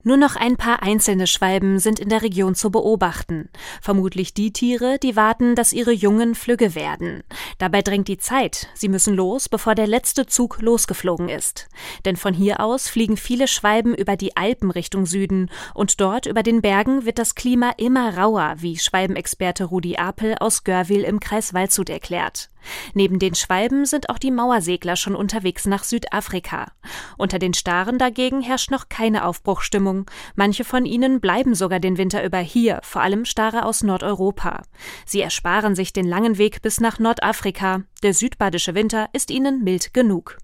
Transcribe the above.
Nur noch ein paar einzelne Schwalben sind in der Region zu beobachten. Vermutlich die Tiere, die warten, dass ihre Jungen flügge werden. Dabei drängt die Zeit. Sie müssen los, bevor der letzte Zug losgeflogen ist. Denn von hier aus fliegen viele Schwalben über die Alpen Richtung Süden. Und dort über den Bergen wird das Klima immer rauer, wie Schwalbenexperte Rudi Apel aus Görwil im Kreis Waldshut erklärt. Neben den Schwalben sind auch die Mauersegler schon unterwegs nach Südafrika. Unter den Staren dagegen herrscht noch keine Aufbruchstimmung. Manche von ihnen bleiben sogar den Winter über hier, vor allem Stare aus Nordeuropa. Sie ersparen sich den langen Weg bis nach Nordafrika. Der südbadische Winter ist ihnen mild genug.